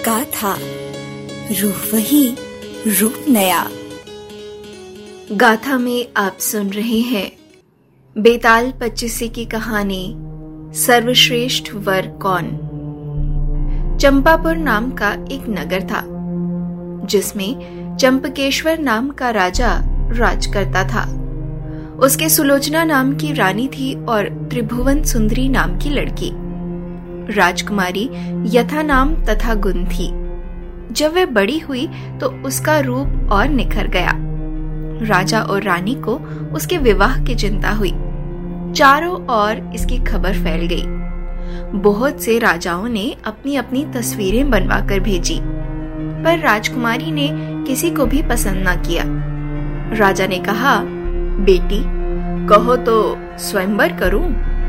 गाथा, रूह वही, रूप नया। गाथा में आप सुन रहे हैं बेताल पच्चीसी की कहानी सर्वश्रेष्ठ वर कौन। चंपापुर नाम का एक नगर था जिसमें चंपकेश्वर नाम का राजा राज करता था। उसके सुलोचना नाम की रानी थी और त्रिभुवन सुंदरी नाम की लड़की। राजकुमारी यथा नाम तथा गुण थी। जब वह बड़ी हुई तो उसका रूप और निखर गया। राजा और रानी को उसके विवाह की चिंता हुई। चारों ओर इसकी खबर फैल गई। बहुत से राजाओं ने अपनी अपनी तस्वीरें बनवाकर भेजी, पर राजकुमारी ने किसी को भी पसंद न किया। राजा ने कहा, बेटी कहो तो स्वयंवर करूं,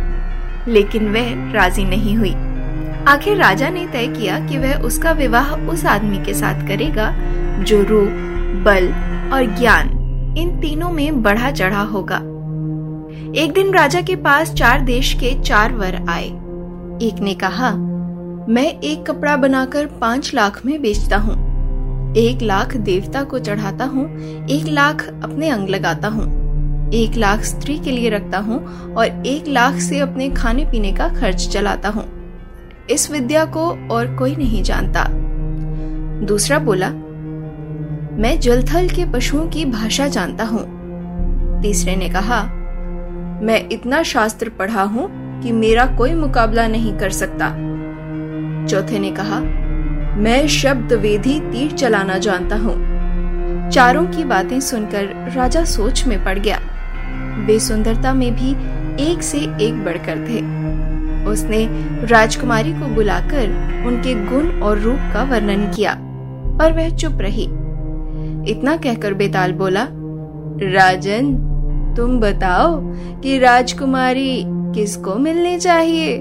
लेकिन वह राजी नहीं हुई। आखिर राजा ने तय किया कि वह उसका विवाह उस आदमी के साथ करेगा जो रूप, बल और ज्ञान इन तीनों में बढ़ा चढ़ा होगा। एक दिन राजा के पास 4 देश के 4 वर आए। एक ने कहा, मैं एक कपड़ा बनाकर 5 लाख में बेचता हूँ, 1 लाख देवता को चढ़ाता हूँ, 1 लाख अपने अंग लगाता हूँ, 1 लाख स्त्री के लिए रखता हूँ और 1 लाख से अपने खाने पीने का खर्च चलाता हूँ। इस विद्या को और कोई नहीं जानता। दूसरा बोला, मैं जलथल के पशुओं की भाषा जानता हूँ। तीसरे ने कहा, मैं इतना शास्त्र पढ़ा हूँ कि मेरा कोई मुकाबला नहीं कर सकता। चौथे ने कहा, मैं शब्द वेदी तीर चलाना जानता हूँ। चारों की बातें सुनकर राजा सोच में पड़ गया। वे सुंदरता में भी एक से एक बढ़कर थे। उसने राजकुमारी को बुलाकर उनके गुण और रूप का वर्णन किया और वह चुप रही। इतना कहकर बेताल बोला, राजन तुम बताओ कि राजकुमारी किसको मिलनी चाहिए।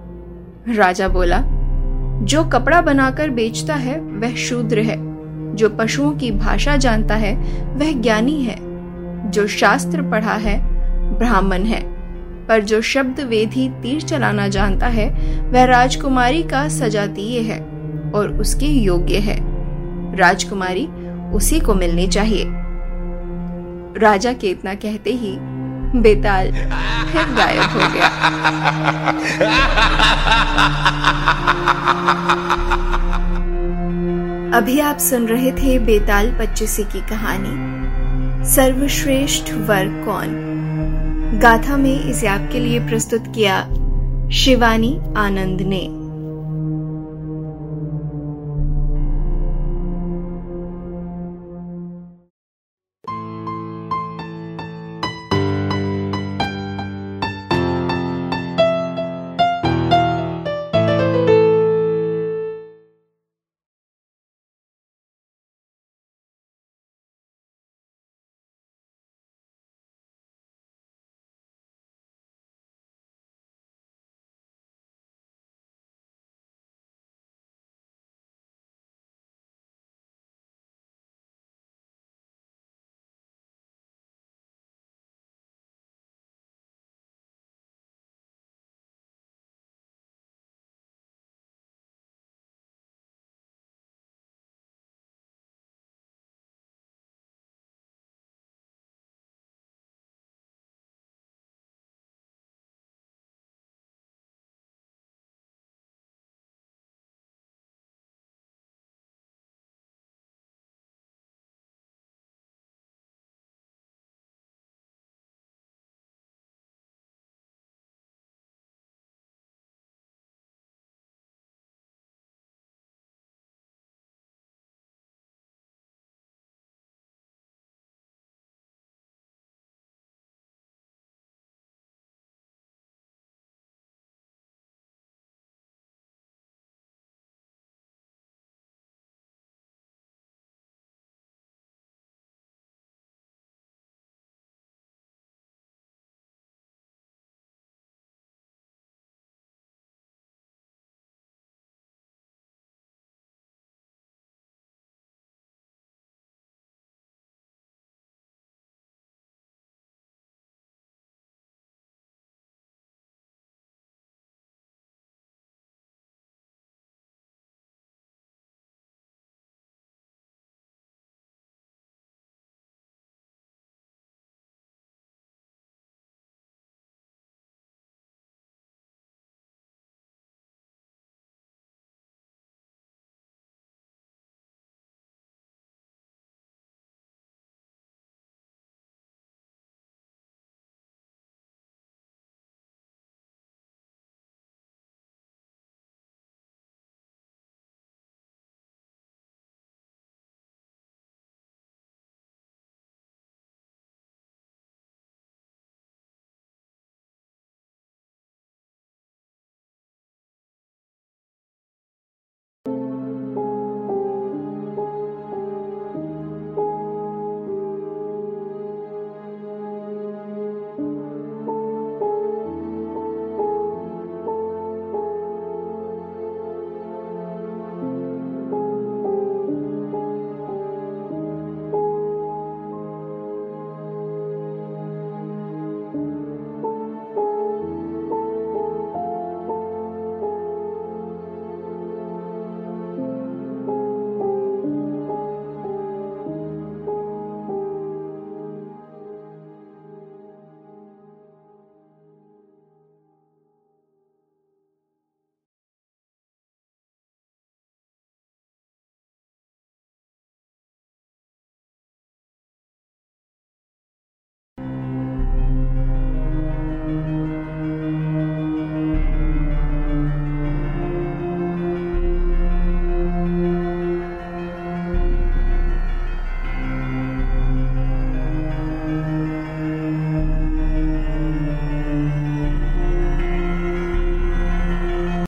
राजा बोला, जो कपड़ा बनाकर बेचता है वह शूद्र है, जो पशुओं की भाषा जानता है वह ज्ञानी है, जो शास्त्र पढ़ा है ब्राह्मण है, पर जो शब्द वेदी तीर चलाना जानता है वह राजकुमारी का सजातीय है और उसके योग्य है। राजकुमारी उसी को मिलनी चाहिए। राजा के इतना कहते ही बेताल फिर गायब हो गया। अभी आप सुन रहे थे बेताल पच्चीसी की कहानी सर्वश्रेष्ठ वर कौन। गाथा में इसे आपके लिए प्रस्तुत किया शिवानी आनंद ने।